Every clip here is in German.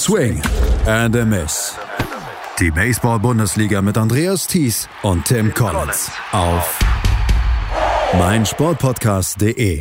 Swing and a Miss. Die Baseball-Bundesliga mit Andreas Thies und Tim Collins auf meinsportpodcast.de.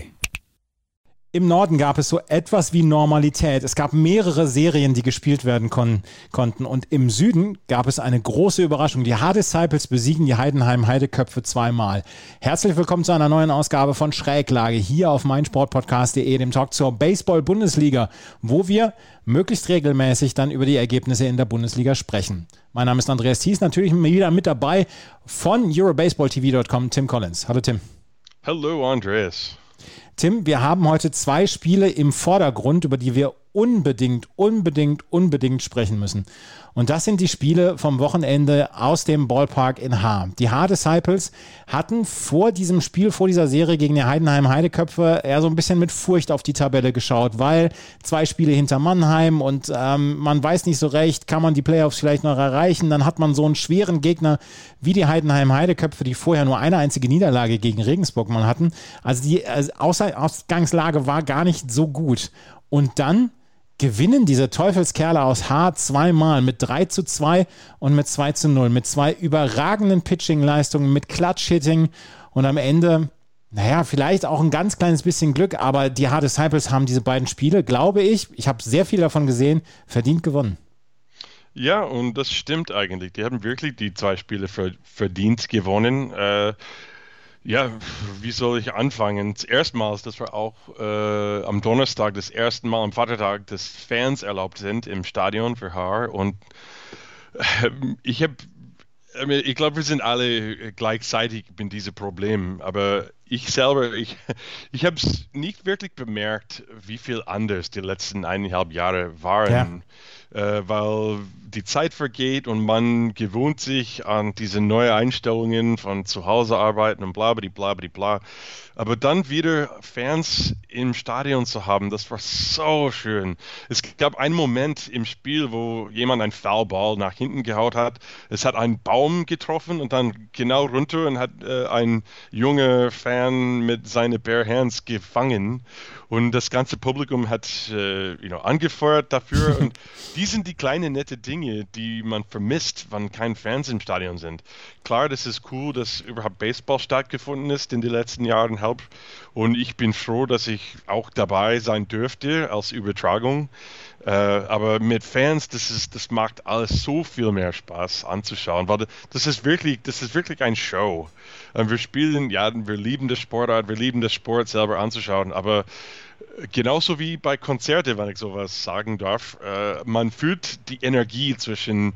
Im Norden gab es so etwas wie Normalität. Es gab mehrere Serien, die gespielt werden konnten. Und im Süden gab es eine große Überraschung. Die H-Disciples besiegen die Heidenheim Heideköpfe zweimal. Herzlich willkommen zu einer neuen Ausgabe von Schräglage hier auf meinsportpodcast.de, dem Talk zur Baseball-Bundesliga, wo wir möglichst regelmäßig dann über die Ergebnisse in der Bundesliga sprechen. Mein Name ist Andreas Thies, natürlich wieder mit dabei von EuroBaseballTV.com, Tim Collins. Hallo Tim. Hallo Andreas. Tim, wir haben heute zwei Spiele im Vordergrund, über die wir unbedingt sprechen müssen. Und das sind die Spiele vom Wochenende aus dem Ballpark in Haar. Die Haar-Disciples hatten vor diesem Spiel, vor dieser Serie gegen die Heidenheim Heideköpfe eher so ein bisschen mit Furcht auf die Tabelle geschaut, weil 2 Spiele hinter Mannheim und man weiß nicht so recht, kann man die Playoffs vielleicht noch erreichen. Dann hat man so einen schweren Gegner wie die Heidenheim Heideköpfe, die vorher nur eine einzige Niederlage gegen Regensburg mal hatten. Also die Ausgangslage war gar nicht so gut. Und dann gewinnen diese Teufelskerle aus Haar zweimal mit 3-2 und mit 2-0, mit 2 überragenden Pitching-Leistungen, mit Clutch-Hitting und am Ende, vielleicht auch ein ganz kleines bisschen Glück, aber die Haar-Disciples haben diese beiden Spiele, glaube ich habe sehr viel davon gesehen, verdient gewonnen. Ja, und das stimmt eigentlich. Die haben wirklich die 2 Spiele verdient gewonnen. Ja, wie soll ich anfangen? Erstmals, das war auch am Donnerstag das erste Mal am Vatertag, dass Fans erlaubt sind im Stadion für Haar. Und ich glaube, wir sind alle gleichzeitig mit diesem Problem. Aber ich selber, ich habe es nicht wirklich bemerkt, wie viel anders die letzten 1,5 Jahre waren. Ja. Weil die Zeit vergeht und man gewöhnt sich an diese neuen Einstellungen von zu Hause arbeiten und bla bla bla. Aber dann wieder Fans im Stadion zu haben, das war so schön. Es gab einen Moment im Spiel, wo jemand einen Foulball nach hinten gehaut hat. Es hat einen Baum getroffen und dann genau runter und hat ein junger Fan mit seinen bare hands gefangen. Und das ganze Publikum hat angefeuert dafür. Und die sind die kleinen nette Dinge, die man vermisst, wenn keine Fans im Stadion sind. Klar, das ist cool, dass überhaupt Baseball stattgefunden ist in den letzten Jahren. Und ich bin froh, dass ich auch dabei sein dürfte als Übertragung. Aber mit Fans, das macht alles so viel mehr Spaß anzuschauen, weil das ist wirklich eine Show. Wir spielen, wir lieben das Sportart, wir lieben das Sport selber anzuschauen, aber genauso wie bei Konzerten, wenn ich sowas sagen darf, man fühlt die Energie zwischen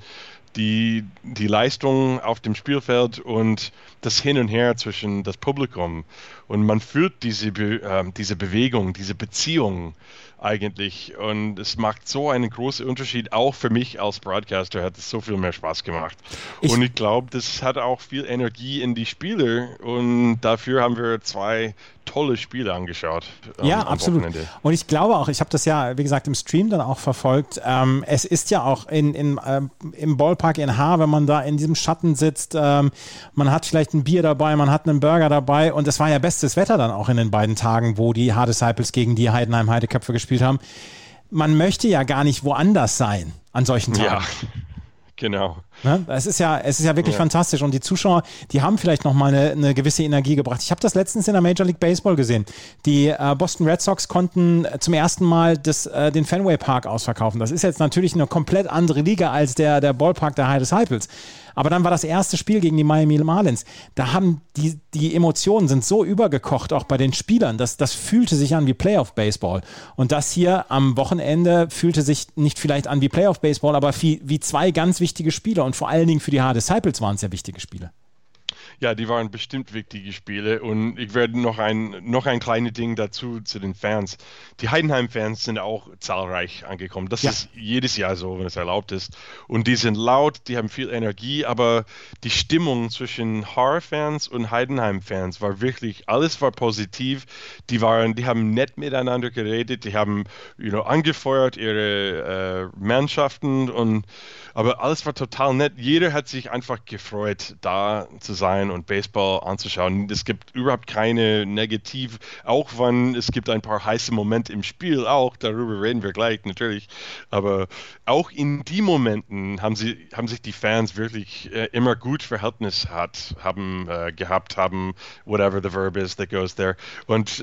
die Leistung auf dem Spielfeld und das Hin und Her zwischen das Publikum. Und man fühlt diese Bewegung, diese Beziehung eigentlich. Und es macht so einen großen Unterschied. Auch für mich als Broadcaster hat es so viel mehr Spaß gemacht. Und ich glaube, das hat auch viel Energie in die Spiele. Und dafür haben wir 2 tolle Spiele angeschaut. Ja, absolut. Wochenende. Und ich glaube auch, ich habe das ja, wie gesagt, im Stream dann auch verfolgt. Es ist ja auch im Ballpark in Haar, wenn man da in diesem Schatten sitzt, man hat vielleicht ein Bier dabei, man hat einen Burger dabei und es war ja bestes Wetter dann auch in den beiden Tagen, wo die Haar-Disciples gegen die Heidenheim Heideköpfe gespielt haben. Man möchte ja gar nicht woanders sein an solchen Tagen. Ja. Genau. Ne? Es ist ja wirklich fantastisch und die Zuschauer, die haben vielleicht nochmal eine gewisse Energie gebracht. Ich habe das letztens in der Major League Baseball gesehen. Die Boston Red Sox konnten zum ersten Mal den Fenway Park ausverkaufen. Das ist jetzt natürlich eine komplett andere Liga als der Ballpark der High Disciples. Aber dann war das erste Spiel gegen die Miami Marlins. Da haben die Emotionen sind so übergekocht, auch bei den Spielern. Das fühlte sich an wie Playoff Baseball. Und das hier am Wochenende fühlte sich nicht vielleicht an wie Playoff Baseball, aber wie 2 ganz wichtige Spiele. Und vor allen Dingen für die H-Disciples waren es sehr wichtige Spiele. Ja, die waren bestimmt wichtige Spiele und ich werde noch ein kleines Ding dazu zu den Fans. Die Heidenheim-Fans sind auch zahlreich angekommen. Das ist jedes Jahr so, wenn es erlaubt ist. Und die sind laut, die haben viel Energie, aber die Stimmung zwischen Haar-Fans und Heidenheim-Fans war wirklich, alles war positiv. Die haben nett miteinander geredet, die haben angefeuert ihre Mannschaften aber alles war total nett. Jeder hat sich einfach gefreut, da zu sein können und Baseball anzuschauen. Es gibt überhaupt keine Negativ, auch wenn es gibt ein paar heiße Momente im Spiel auch, darüber reden wir gleich natürlich, aber auch in die Momenten haben sich die Fans wirklich immer gut Verhältnis haben, whatever the verb is that goes there. Und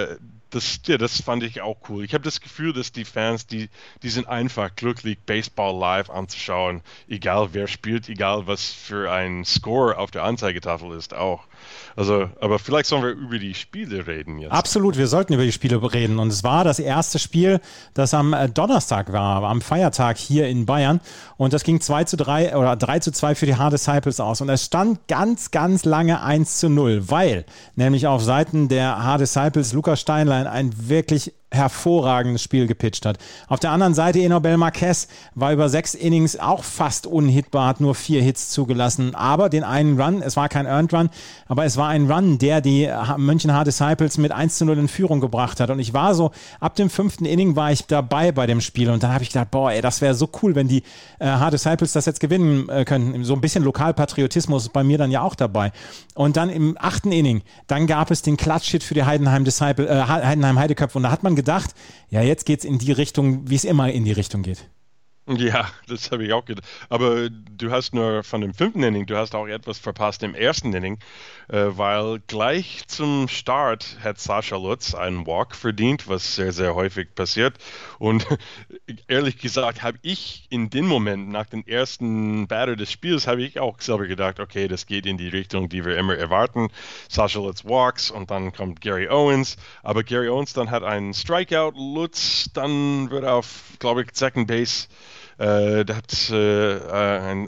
das fand ich auch cool. Ich habe das Gefühl, dass die Fans, die sind einfach glücklich, Baseball live anzuschauen, egal wer spielt, egal was für ein Score auf der Anzeigetafel ist auch. Also, aber vielleicht sollen wir über die Spiele reden jetzt. Absolut, wir sollten über die Spiele reden. Und es war das erste Spiel, das am Donnerstag war, am Feiertag hier in Bayern. Und das ging 2:3 oder 3:2 für die Hard Disciples aus. Und es stand ganz, ganz lange 1:0, weil nämlich auf Seiten der Hard Disciples Lukas Steinlein ein wirklich hervorragendes Spiel gepitcht hat. Auf der anderen Seite Enobel Marquez war über 6 Innings auch fast unhittbar, hat nur 4 Hits zugelassen, aber den einen Run, es war kein Earned Run, aber es war ein Run, der die München Hard Disciples mit 1:0 in Führung gebracht hat und ich war so, ab dem 5. Inning war ich dabei bei dem Spiel und dann habe ich gedacht, boah, ey, das wäre so cool, wenn die Hard Disciples das jetzt gewinnen könnten. So ein bisschen Lokalpatriotismus ist bei mir dann ja auch dabei. Und dann im 8. Inning, dann gab es den Clutch-Hit für die Heidenheim Heideköpfe und da hat man gedacht, ja, jetzt geht's in die Richtung, wie es immer in die Richtung geht. Ja, das habe ich auch gedacht. Aber du hast nur von dem 5. Inning, du hast auch etwas verpasst im 1. Inning, weil gleich zum Start hat Sascha Lutz einen Walk verdient, was sehr, sehr häufig passiert. Und ehrlich gesagt habe ich in dem Moment, nach dem ersten Batter des Spiels, habe ich auch selber gedacht, okay, das geht in die Richtung, die wir immer erwarten. Sascha Lutz walks und dann kommt Gary Owens. Aber Gary Owens dann hat einen Strikeout, Lutz dann wird auf, glaube ich, Second Base. Ich kann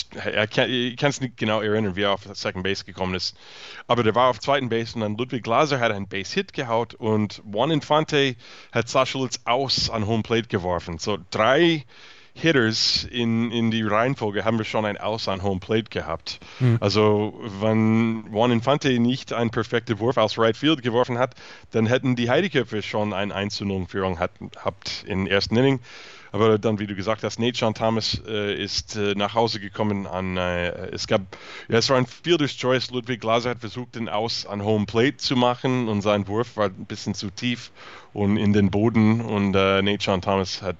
es nicht genau erinnern, wie er auf Second Base gekommen ist. Aber der war auf zweiten Base und dann Ludwig Glaser hat einen Base-Hit gehaut und Juan Infante hat Sascha Lutz aus an Home Plate geworfen. So 3 Hitters in die Reihenfolge haben wir schon ein Aus an Home Plate gehabt. Also wenn Juan Infante nicht einen perfekten Wurf aus Right Field geworfen hat, dann hätten die Heideköpfe schon eine 1:0 Führung gehabt im ersten Inning. Aber dann, wie du gesagt hast, Nate Thomas ist nach Hause gekommen es war ein Fielder's Choice. Ludwig Glaser hat versucht, den Aus an Home Plate zu machen und sein Wurf war ein bisschen zu tief und in den Boden und Nate Thomas hat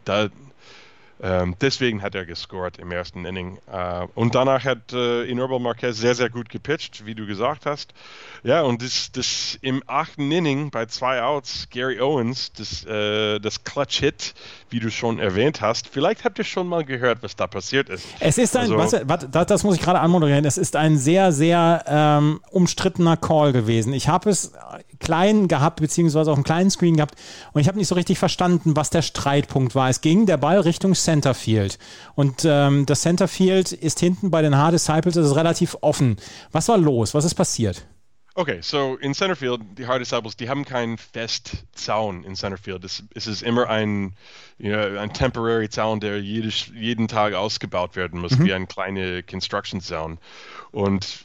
deswegen hat er gescored im ersten Inning. Und danach hat Enobel Marquez sehr, sehr gut gepitcht, wie du gesagt hast. Ja, und das im 8. Inning bei 2 Outs, Gary Owens, das Clutch-Hit, wie du schon erwähnt hast. Vielleicht habt ihr schon mal gehört, was da passiert ist. Es ist das muss ich gerade anmoderieren, es ist ein sehr, sehr umstrittener Call gewesen. Ich habe es klein gehabt, beziehungsweise auf einem kleinen Screen gehabt und ich habe nicht so richtig verstanden, was der Streitpunkt war. Es ging der Ball Richtung Centerfield und das Centerfield ist hinten bei den Hard Disciples, das ist relativ offen. Was war los? Was ist passiert? Okay, so in Centerfield, die Hard Disciples, die haben keinen Festzaun in Centerfield. Es ist immer ein temporary Zaun, der jeden Tag ausgebaut werden muss, wie ein kleiner Construction Zaun. Und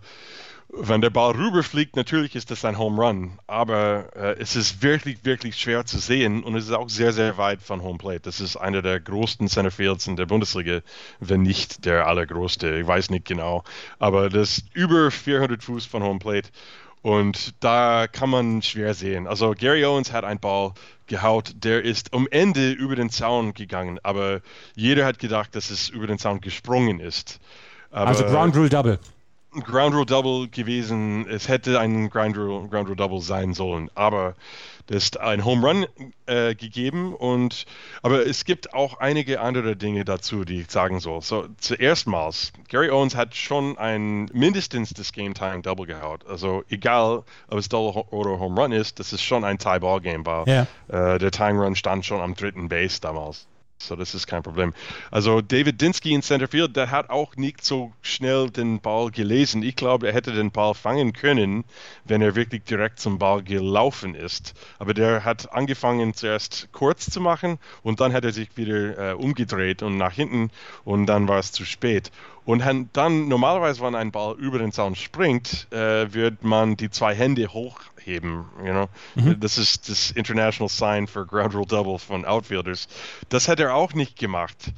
wenn der Ball rüberfliegt, natürlich ist das ein Home Run, aber es ist wirklich, wirklich schwer zu sehen und es ist auch sehr, sehr weit von Home Plate. Das ist einer der größten Centerfields in der Bundesliga, wenn nicht der allergrößte, ich weiß nicht genau, aber das ist über 400 Fuß von Home Plate und da kann man schwer sehen. Also Gary Owens hat einen Ball gehaut, der ist am Ende über den Zaun gegangen, aber jeder hat gedacht, dass es über den Zaun gesprungen ist. Aber also Ground Rule Double. Ground Rule Double gewesen, es hätte ein Ground Rule Double sein sollen, aber das ist ein Home Run gegeben aber es gibt auch einige andere Dinge dazu, die ich sagen soll. So, zuerstmals, Gary Owens hat schon mindestens das Game Time Double gehaut, also egal, ob es Double oder Home Run ist, das ist schon ein Tie Ball Game, weil der Time Run stand schon am 3. Base damals. So, das ist kein Problem. Also David Dinsky in Centerfield, der hat auch nicht so schnell den Ball gelesen. Ich glaube, er hätte den Ball fangen können, wenn er wirklich direkt zum Ball gelaufen ist. Aber der hat angefangen zuerst kurz zu machen und dann hat er sich wieder umgedreht und nach hinten und dann war es zu spät. Und dann normalerweise, wenn ein Ball über den Zaun springt, wird man die 2 Hände hochheben. Das ist das International Sign for Ground Rule Double von Outfielders. Das hat er auch nicht gemacht.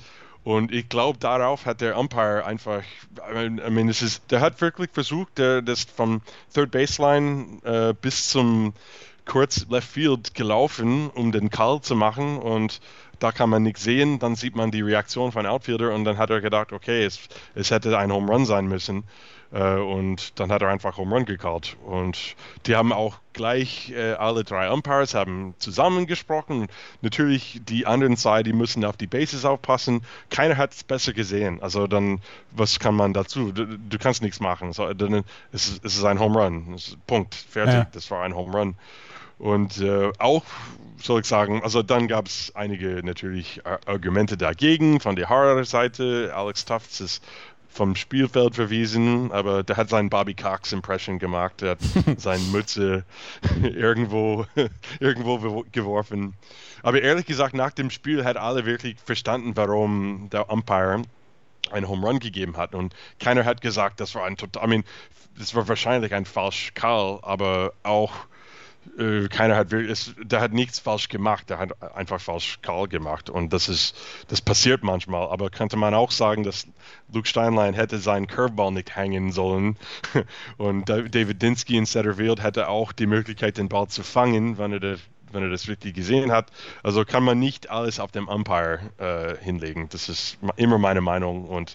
Und ich glaube, darauf hat der Umpire einfach, der hat wirklich versucht, das vom Third Baseline bis zum kurz Left Field gelaufen, um den Call zu machen, und da kann man nichts sehen. Dann sieht man die Reaktion von Outfielder und dann hat er gedacht, okay, es hätte ein Home Run sein müssen. Und dann hat er einfach Home Run gecallt. Und die haben auch gleich, alle 3 Umpires haben zusammengesprochen. Natürlich die anderen 2, die müssen auf die Bases aufpassen. Keiner hat es besser gesehen. Also dann, was kann man dazu? Du kannst nichts machen. So, dann es ist ein Home Run. Punkt. Fertig. Ja. Das war ein Home Run. Und auch, soll ich sagen, also dann gab es einige natürlich Argumente dagegen von der Harder-Seite. Alex Tufts ist vom Spielfeld verwiesen, aber der hat seinen Bobby Cox Impression gemacht, der hat seine Mütze irgendwo geworfen. Aber ehrlich gesagt, nach dem Spiel hat alle wirklich verstanden, warum der Umpire einen Home Run gegeben hat, und keiner hat gesagt, das war das war wahrscheinlich ein falscher Call, aber auch keiner hat wirklich, der hat nichts falsch gemacht, der hat einfach falsch Call gemacht, und das passiert manchmal, aber könnte man auch sagen, dass Luke Steinlein hätte seinen Curveball nicht hängen sollen und David Dinsky in Center Field hätte auch die Möglichkeit, den Ball zu fangen, wenn er das wirklich gesehen hat. Also kann man nicht alles auf dem Umpire hinlegen. Das ist immer meine Meinung, und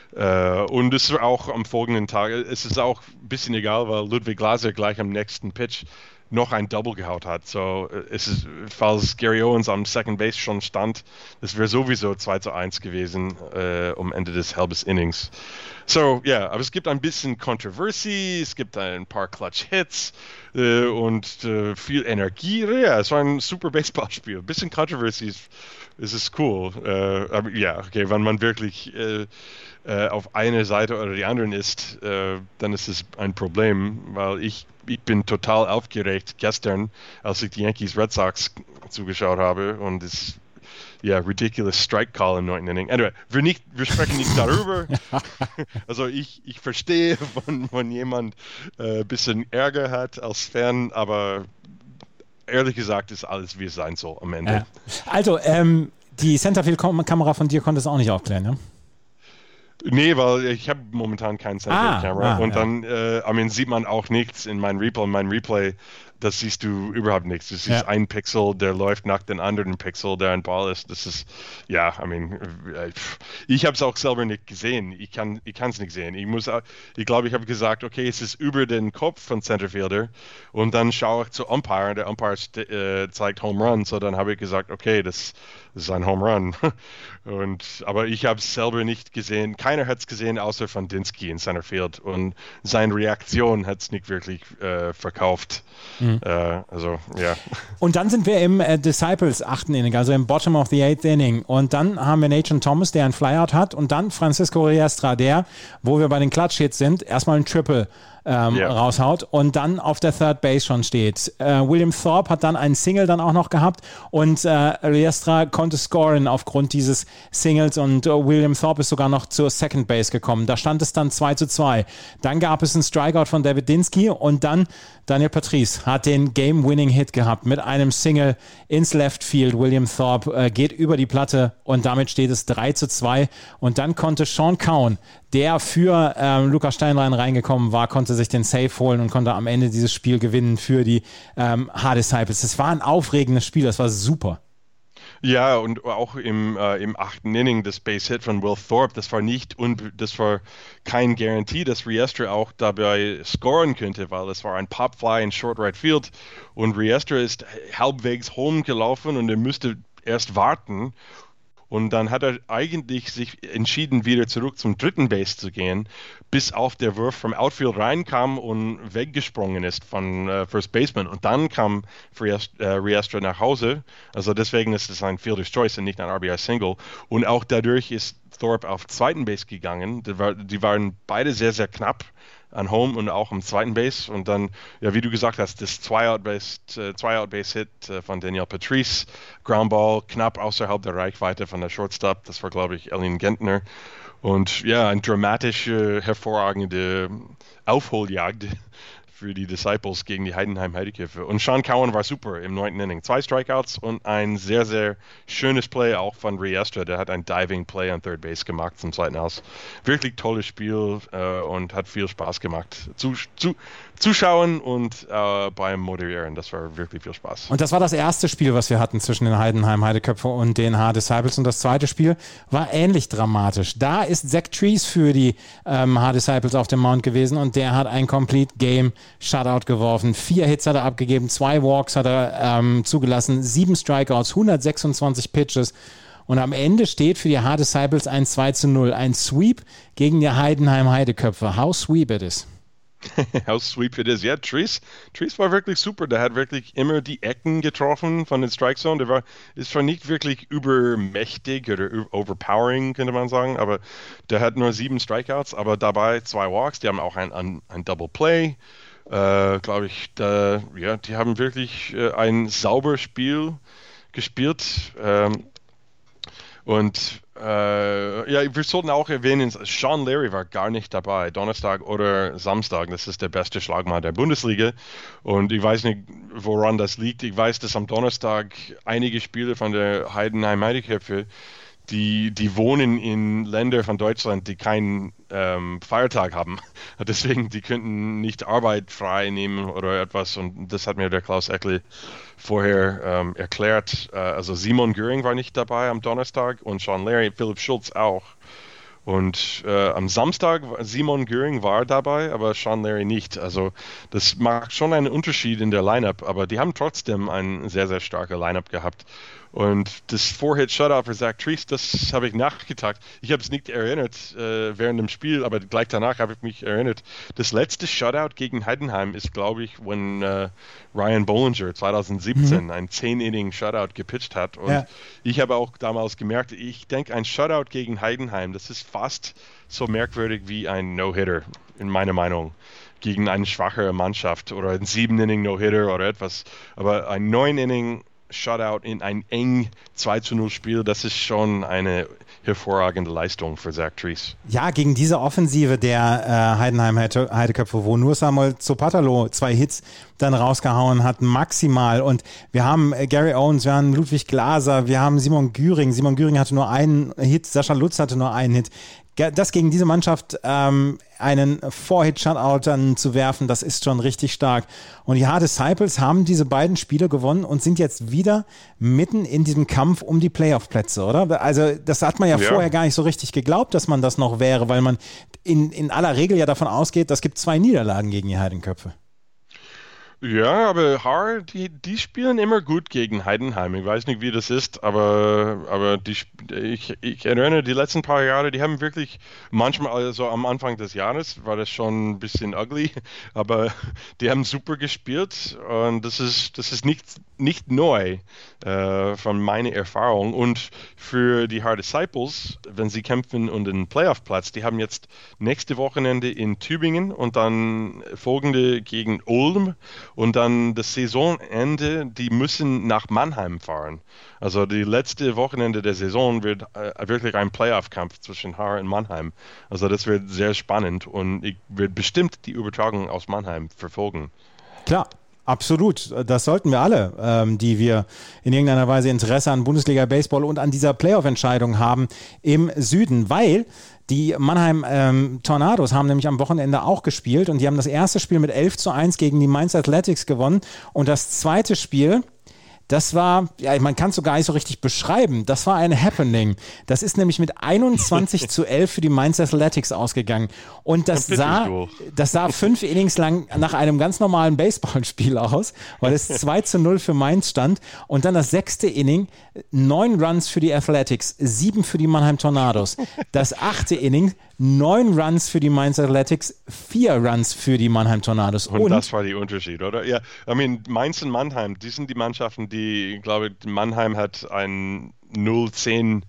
es ist auch am folgenden Tag, es ist auch ein bisschen egal, weil Ludwig Glaser gleich am nächsten Pitch noch ein Double gehaut hat. So, falls Gary Owens am Second Base schon stand, das wäre sowieso 2:1 gewesen um Ende des halben Innings. So, ja, aber es gibt ein bisschen Controversy, es gibt ein paar Clutch-Hits und viel Energie. Ja, es war ein super Baseballspiel. Ein bisschen Controversy ist cool. Aber ja, okay, wenn man wirklich auf eine Seite oder die anderen ist, dann ist es ein Problem, weil ich bin total aufgeregt gestern, als ich die Yankees Red Sox zugeschaut habe, und es ridiculous Strike Call im 9. Inning. Anyway, wir sprechen nicht darüber. Also ich verstehe, wenn jemand ein bisschen Ärger hat als Fan, aber ehrlich gesagt ist alles, wie es sein soll am Ende. Also, die Centerfield-Kamera von dir konnte es auch nicht aufklären, ne? Nee, weil ich habe momentan kein Centerfield-Kamera, und dann sieht man auch nichts in meinem Replay. Mein Replay, das siehst du überhaupt nichts. Du siehst ein Pixel, der läuft nach dem anderen Pixel, der ein Ball ist. Das ist, ich habe es auch selber nicht gesehen. Ich kann es nicht sehen. Ich glaube, ich habe gesagt, okay, es ist über den Kopf von Centerfielder, und dann schaue ich zu Umpire, und der Umpire zeigt Home Run, so dann habe ich gesagt, okay, das ist ein Home Run. Aber ich habe es selber nicht gesehen. Keiner hat es gesehen, außer von Dinsky in Center Field, und seine Reaktion hat es nicht wirklich verkauft. Und dann sind wir im Disciples 8. Inning, also im Bottom of the 8th Inning. Und dann haben wir Nathan Thomas, der ein Flyout hat, und dann Francisco Riestra, der, wo wir bei den Clutch-Hits sind, erstmal ein Triple raushaut und dann auf der Third Base schon steht. William Thorpe hat dann einen Single dann auch noch gehabt, und Riestra konnte scoren aufgrund dieses Singles, und William Thorpe ist sogar noch zur Second Base gekommen. Da stand es dann 2:2. Dann gab es einen Strikeout von David Dinsky, und dann Daniel Patrice hat den Game-Winning-Hit gehabt mit einem Single ins Left Field. William Thorpe geht über die Platte, und damit steht es 3:2. Und dann konnte Sean Cowan, der für Lukas Steinlein reingekommen war, konnte sich den Save holen und konnte am Ende dieses Spiel gewinnen für die Hard-Disciples. Das war ein aufregendes Spiel, das war super. Ja, und auch im 8. Inning das Base-Hit von Will Thorpe, das war kein Garantie, dass Riestra auch dabei scoren könnte, weil es war ein Pop-Fly in Short Right Field, und Riestra ist halbwegs home gelaufen, und er müsste erst warten. Und dann hat er eigentlich sich entschieden, wieder zurück zum dritten Base zu gehen, bis auf der Wurf vom Outfield reinkam und weggesprungen ist von First Baseman. Und dann kam Riestra nach Hause. Also deswegen ist es ein Fielder's Choice und nicht ein RBI-Single. Und auch dadurch ist Thorpe auf zweiten Base gegangen. Die waren beide sehr, sehr knapp an Home und auch am zweiten Base, und dann, ja, wie du gesagt hast, das Zwei-Out-Base-Hit von Daniel Patrice, Groundball knapp außerhalb der Reichweite von der Shortstop, das war, glaube ich, Elin Gentner, und ja, eine dramatische, hervorragende Aufholjagd für die Disciples gegen die Heidenheim Heideköpfe. Und Sean Cowan war super im 9. Inning. 2 Strikeouts und ein sehr, sehr schönes Play auch von Riestra. Der hat ein Diving Play an Third Base gemacht zum zweiten Aus. Wirklich tolles Spiel und hat viel Spaß gemacht. Zuschauen und beim Moderieren. Das war wirklich viel Spaß. Und das war das erste Spiel, was wir hatten zwischen den Heidenheim Heideköpfe und den H-Disciples. Und das zweite Spiel war ähnlich dramatisch. Da ist Zach Trees für die H-Disciples auf dem Mount gewesen und der hat ein Complete Game Shutout geworfen. 4 Hits hat er abgegeben, 2 Walks hat er zugelassen, 7 Strikeouts, 126 Pitches. Und am Ende steht für die H-Disciples ein 2-0, ein Sweep gegen die Heidenheim Heideköpfe. How sweep it is. How sweep it is. Ja, Trees war wirklich super. Der hat wirklich immer die Ecken getroffen von den Strike Zone. Der ist zwar nicht wirklich übermächtig oder overpowering, könnte man sagen, aber der hat nur 7 Strikeouts, aber dabei 2 Walks. Die haben auch ein Double Play. Glaube ich, die haben wirklich ein sauberes Spiel gespielt. Wir sollten auch erwähnen, Sean Larry war gar nicht dabei, Donnerstag oder Samstag. Das ist der beste Schlagmann der Bundesliga. Und ich weiß nicht, woran das liegt. Ich weiß, dass am Donnerstag einige Spieler von der Heidenheim Heideköpfe, die wohnen in Ländern von Deutschland, die keinen Feiertag haben. Deswegen, die könnten nicht Arbeit frei nehmen oder etwas. Und das hat mir der Klaus Eckle vorher erklärt. Also Simon Göring war nicht dabei am Donnerstag und Sean Larry, Philipp Schulz auch. Und am Samstag Simon Göring war dabei, aber Sean Larry nicht. Also das macht schon einen Unterschied in der Lineup, aber die haben trotzdem ein sehr, sehr starker Lineup gehabt. Und das Four-Hit-Shutout für Zach Trees, das habe ich nachgedacht. Ich habe es nicht erinnert während dem Spiel, aber gleich danach habe ich mich erinnert. Das letzte Shutout gegen Heidenheim ist, glaube ich, wenn Ryan Bollinger 2017 ein 10-Inning-Shutout gepitcht hat. Und ich habe auch damals gemerkt, ich denke, ein Shutout gegen Heidenheim, das ist fast so merkwürdig wie ein No-Hitter, in meiner Meinung, gegen eine schwache Mannschaft oder ein 7-Inning No-Hitter oder etwas. Aber ein 9-Inning Shutout in ein eng 2-0 Spiel, das ist schon eine hervorragende Leistung für Zach Trees. Ja, gegen diese Offensive der Heidenheim Heideköpfe, wo nur Samuel Zopatalo 2 Hits dann rausgehauen hat, maximal. Und wir haben Gary Owens, wir haben Ludwig Glaser, wir haben Simon Güring. Simon Güring hatte nur einen Hit, Sascha Lutz hatte nur einen Hit. Das gegen diese Mannschaft einen Four-Hit-Shutout dann zu werfen, das ist schon richtig stark. Und die H-Disciples haben diese beiden Spiele gewonnen und sind jetzt wieder mitten in diesem Kampf um die Playoff-Plätze, oder? Also das hat man ja vorher gar nicht so richtig geglaubt, dass man das noch wäre, weil man in aller Regel ja davon ausgeht, es gibt 2 Niederlagen gegen die Heidenköpfe. Ja, aber die spielen immer gut gegen Heidenheim. Ich weiß nicht, wie das ist, aber ich erinnere, die letzten paar Jahre, die haben wirklich manchmal, also am Anfang des Jahres war das schon ein bisschen ugly, aber die haben super gespielt und das ist nicht neu von meiner Erfahrung. Und für die H-Disciples, wenn sie kämpfen um den Playoff-Platz, die haben jetzt nächste Wochenende in Tübingen und dann folgende gegen Ulm. Und dann das Saisonende, die müssen nach Mannheim fahren. Also die letzte Wochenende der Saison wird wirklich ein Playoff-Kampf zwischen Haar und Mannheim. Also das wird sehr spannend und ich werde bestimmt die Übertragung aus Mannheim verfolgen. Klar. Absolut, das sollten wir alle, die wir in irgendeiner Weise Interesse an Bundesliga Baseball und an dieser Playoff-Entscheidung haben im Süden, weil die Mannheim Tornados haben nämlich am Wochenende auch gespielt und die haben das erste Spiel mit 11-1 gegen die Mainz Athletics gewonnen und das zweite Spiel, das war, ja, man kann es so gar nicht so richtig beschreiben, das war ein Happening. Das ist nämlich mit 21-11 für die Mainz Athletics ausgegangen. Und das sah 5 Innings lang nach einem ganz normalen Baseballspiel aus, weil es 2-0 für Mainz stand. Und dann das 6. Inning, 9 Runs für die Athletics, 7 für die Mannheim Tornados. Das 8. Inning, 9 Runs für die Mainz Athletics, 4 Runs für die Mannheim Tornados. Und das war der Unterschied, oder? Ja, Mainz und Mannheim, die sind die Mannschaften, ich glaube, Mannheim hat ein 0-10,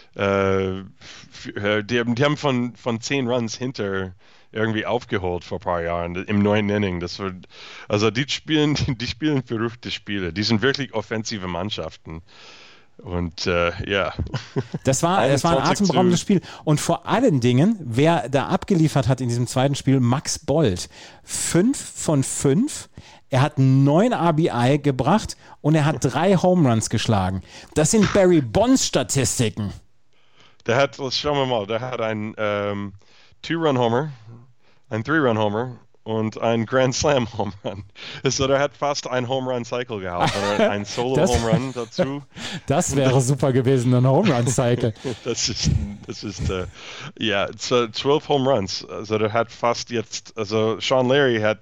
die haben von 10 Runs hinter irgendwie aufgeholt vor ein paar Jahren im 9. Inning. Also die spielen verrückte Spiele. Die sind wirklich offensive Mannschaften. Und ja. Das war ein atemberaubendes Spiel. Und vor allen Dingen, wer da abgeliefert hat in diesem zweiten Spiel, Max Bolt. 5 von 5. Er hat 9 RBI gebracht und er hat 3 Home Runs geschlagen. Das sind Barry Bonds Statistiken. Schauen wir mal, der hat einen 2-Run-Homer, einen 3-Run-Homer und ein Grand Slam Home Run. Also der hat fast ein Home Run Cycle gehabt. Ein Solo Home Run dazu. Das wäre super gewesen, ein Home Run Cycle. Das ist 12 Home Runs. Also der hat fast jetzt, also Sean Larry hat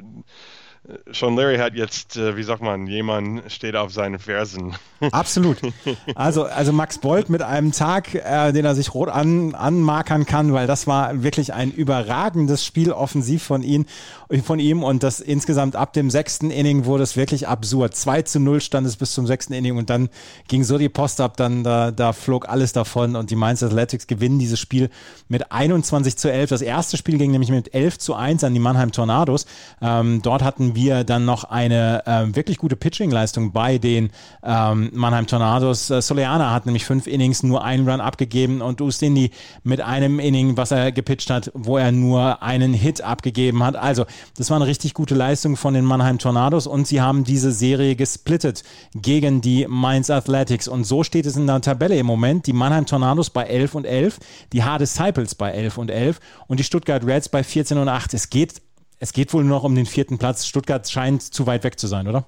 jetzt, wie sagt man, jemand steht auf seinen Fersen. Absolut. Also Max Bolt mit einem Tag, den er sich rot anmarkern kann, weil das war wirklich ein überragendes Spiel offensiv von ihm und das insgesamt ab dem 6. Inning wurde es wirklich absurd. 2-0 stand es bis zum 6. Inning und dann ging so die Post ab, dann da flog alles davon und die Mainz Athletics gewinnen dieses Spiel mit 21-11. Das erste Spiel ging nämlich mit 11-1 an die Mannheim Tornados. Dort hatten wir dann noch eine wirklich gute Pitching-Leistung bei den Mannheim Tornados. Soleana hat nämlich 5 Innings nur einen Run abgegeben und Ustindi mit einem Inning, was er gepitcht hat, wo er nur einen Hit abgegeben hat. Also das war eine richtig gute Leistung von den Mannheim Tornados und sie haben diese Serie gesplittet gegen die Mainz Athletics und so steht es in der Tabelle im Moment. Die Mannheim Tornados bei 11-11, die Hard Disciples bei 11-11 und die Stuttgart Reds bei 14-8. Es geht wohl nur noch um den 4. Platz. Stuttgart scheint zu weit weg zu sein, oder?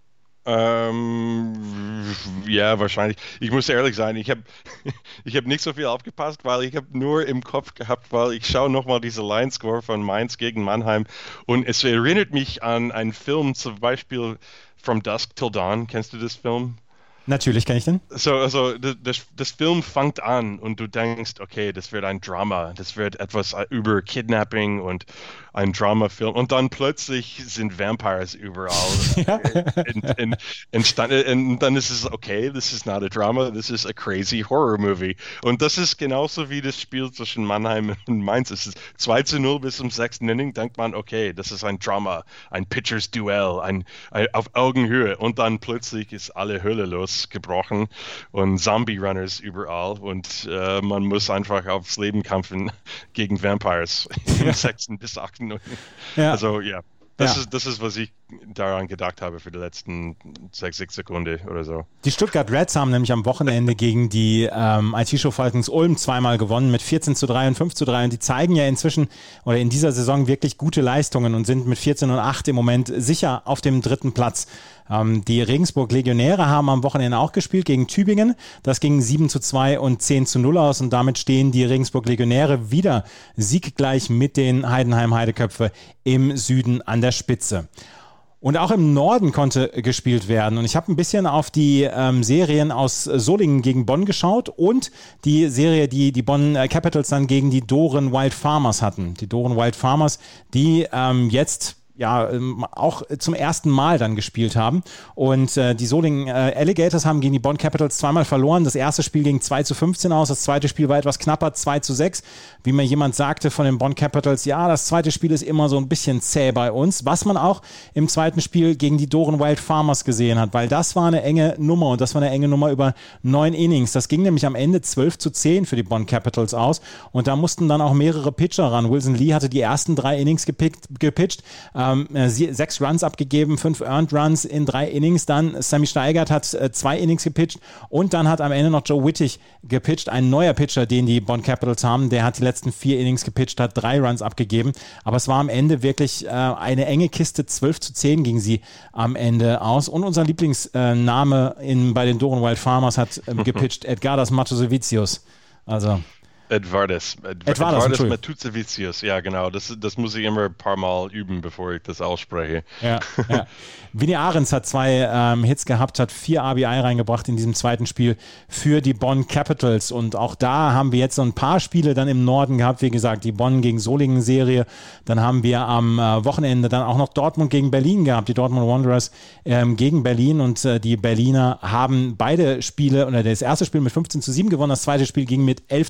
Ja, wahrscheinlich. Ich muss ehrlich sein, ich hab nicht so viel aufgepasst, weil ich habe nur im Kopf gehabt, weil ich schaue nochmal diese Line-Score von Mainz gegen Mannheim und es erinnert mich an einen Film, zum Beispiel From Dusk Till Dawn. Kennst du das Film? Natürlich kenne ich den. Also das Film fängt an und du denkst, okay, das wird ein Drama, das wird etwas über Kidnapping und ein Dramafilm und dann plötzlich sind Vampires überall entstanden und dann ist es, okay, this is not a drama, this is a crazy horror movie und das ist genauso wie das Spiel zwischen Mannheim und Mainz. Es ist 2-0 bis zum 6. Inning, denkt man, okay, das ist ein Drama, ein Pitchers Duell, ein auf Augenhöhe und dann plötzlich ist alle Hölle losgebrochen und Zombie-Runners überall und man muss einfach aufs Leben kämpfen gegen Vampires im 6. bis 8. Ja. Also ja, das ist, was ich daran gedacht habe für die letzten 60 Sekunden oder so. Die Stuttgart Reds haben nämlich am Wochenende gegen die IT-Show Falcons Ulm zweimal gewonnen mit 14-3 und 5-3 und die zeigen ja inzwischen oder in dieser Saison wirklich gute Leistungen und sind mit 14-8 im Moment sicher auf dem 3. Platz. Die Regensburg Legionäre haben am Wochenende auch gespielt gegen Tübingen. Das ging 7-2 und 10-0 aus und damit stehen die Regensburg Legionäre wieder sieggleich mit den Heidenheim Heideköpfe im Süden an der Spitze. Und auch im Norden konnte gespielt werden. Und ich habe ein bisschen auf die Serien aus Solingen gegen Bonn geschaut und die Serie, die Bonn Capitals dann gegen die Doren Wild Farmers hatten. Die Doren Wild Farmers, die jetzt auch zum ersten Mal dann gespielt haben. Und die Solingen Alligators haben gegen die Bonn Capitals zweimal verloren. Das erste Spiel ging 2-15 aus, das zweite Spiel war etwas knapper, 2-6. Wie mir jemand sagte von den Bonn Capitals, ja, das zweite Spiel ist immer so ein bisschen zäh bei uns, was man auch im zweiten Spiel gegen die Doren Wild Farmers gesehen hat, weil das war eine enge Nummer und das war eine enge Nummer über 9 Innings. Das ging nämlich am Ende 12-10 für die Bonn Capitals aus und da mussten dann auch mehrere Pitcher ran. Wilson Lee hatte die ersten 3 Innings gepitcht, 6 Runs abgegeben, 5 Earned Runs in 3 Innings. Dann Sammy Steigert hat 2 Innings gepitcht und dann hat am Ende noch Joe Wittig gepitcht, ein neuer Pitcher, den die Bonn Capitals haben. Der hat die letzten 4 Innings gepitcht, hat 3 Runs abgegeben. Aber es war am Ende wirklich eine enge Kiste. 12-10 ging sie am Ende aus. Und unser Lieblingsname bei den Doren Wild Farmers hat gepitcht, Edgardas Matosevicius. Also Edvardas Matuzevicius, ja genau, das muss ich immer ein paar Mal üben, bevor ich das ausspreche. Ja. Vinny Ahrens hat 2 Hits gehabt, hat 4 RBI reingebracht in diesem zweiten Spiel für die Bonn Capitals und auch da haben wir jetzt so ein paar Spiele dann im Norden gehabt, wie gesagt, die Bonn gegen Solingen Serie, dann haben wir am Wochenende dann auch noch Dortmund gegen Berlin gehabt, die Dortmund Wanderers gegen Berlin und die Berliner haben beide Spiele, oder das erste Spiel mit 15-7 gewonnen, das zweite Spiel ging mit 11-3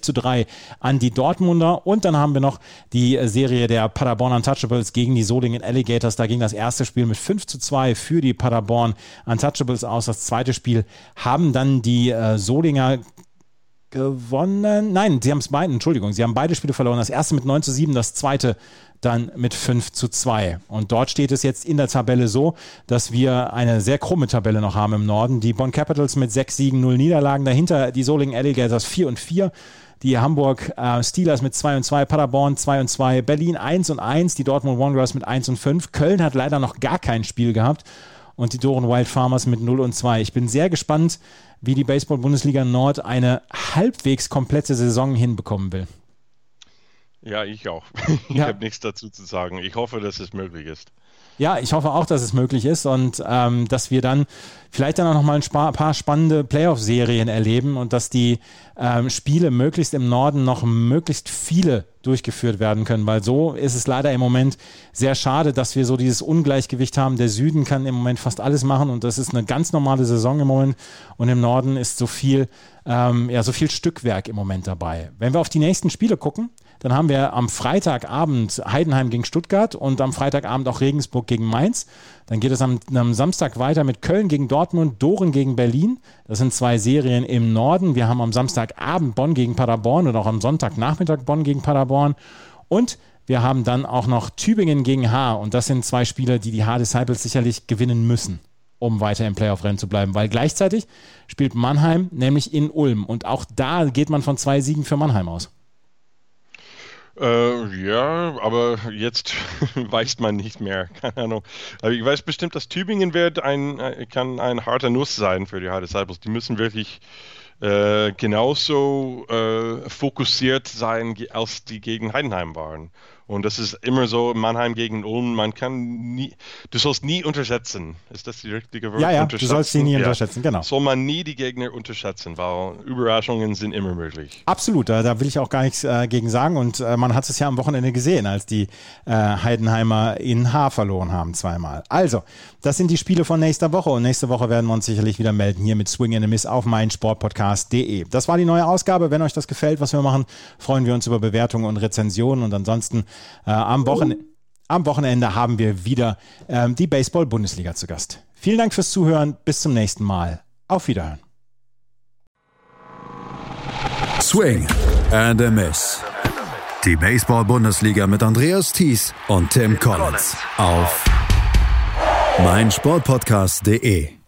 an die Dortmunder. Und dann haben wir noch die Serie der Paderborn Untouchables gegen die Solingen Alligators. Da ging das erste Spiel mit 5-2 für die Paderborn Untouchables aus. Das zweite Spiel haben dann die Solinger gewonnen. Nein, sie haben beide Spiele verloren. Das erste mit 9-7, das zweite dann mit 5-2. Und dort steht es jetzt in der Tabelle so, dass wir eine sehr krumme Tabelle noch haben im Norden. Die Bonn Capitals mit 6 Siegen, 0 Niederlagen. Dahinter die Solingen Alligators 4-4. Die Hamburg Steelers mit 2-2, Paderborn 2-2, Berlin 1-1, die Dortmund Wanderers mit 1-5. Köln hat leider noch gar kein Spiel gehabt. Und die Doren Wild Farmers mit 0-2. Ich bin sehr gespannt, wie die Baseball-Bundesliga Nord eine halbwegs komplette Saison hinbekommen will. Ja, ich auch. Ich habe nichts dazu zu sagen. Ich hoffe, dass es möglich ist. Ja, ich hoffe auch, dass es möglich ist und dass wir dann vielleicht dann auch noch mal ein paar spannende Playoff-Serien erleben und dass die Spiele möglichst im Norden noch möglichst viele durchgeführt werden können, weil so ist es leider im Moment sehr schade, dass wir so dieses Ungleichgewicht haben. Der Süden kann im Moment fast alles machen und das ist eine ganz normale Saison im Moment und im Norden ist so viel Stückwerk im Moment dabei. Wenn wir auf die nächsten Spiele gucken, dann haben wir am Freitagabend Heidenheim gegen Stuttgart und am Freitagabend auch Regensburg gegen Mainz. Dann geht es am Samstag weiter mit Köln gegen Dortmund, Doren gegen Berlin. Das sind 2 Serien im Norden. Wir haben am Samstagabend Bonn gegen Paderborn und auch am Sonntagnachmittag Bonn gegen Paderborn. Und wir haben dann auch noch Tübingen gegen Haar. Und das sind 2 Spiele, die Haar Disciples sicherlich gewinnen müssen, um weiter im Playoff-Rennen zu bleiben. Weil gleichzeitig spielt Mannheim nämlich in Ulm. Und auch da geht man von 2 Siegen für Mannheim aus. Ja, aber jetzt weiß man nicht mehr. Keine Ahnung. Aber ich weiß bestimmt, dass Tübingen kann ein harter Nuss sein für die Haar Disciples. Die müssen wirklich genauso fokussiert sein, als die gegen Heidenheim waren. Und das ist immer so, Mannheim gegen Ulm, du sollst nie unterschätzen. Ist das die richtige Wort? Ja, du sollst sie nie unterschätzen, genau. Soll man nie die Gegner unterschätzen, weil Überraschungen sind immer möglich. Absolut, da will ich auch gar nichts gegen sagen und man hat es ja am Wochenende gesehen, als die Heidenheimer in Haar verloren haben, 2-mal. Also, das sind die Spiele von nächster Woche und nächste Woche werden wir uns sicherlich wieder melden hier mit Swing and a Miss auf meinsportpodcast.de. Das war die neue Ausgabe. Wenn euch das gefällt, was wir machen, freuen wir uns über Bewertungen und Rezensionen und ansonsten am Wochenende haben wir wieder die Baseball-Bundesliga zu Gast. Vielen Dank fürs Zuhören. Bis zum nächsten Mal. Auf Wiederhören. Swing and a Miss. Die Baseball-Bundesliga mit Andreas Thies und Tim Collins auf meinsportpodcast.de.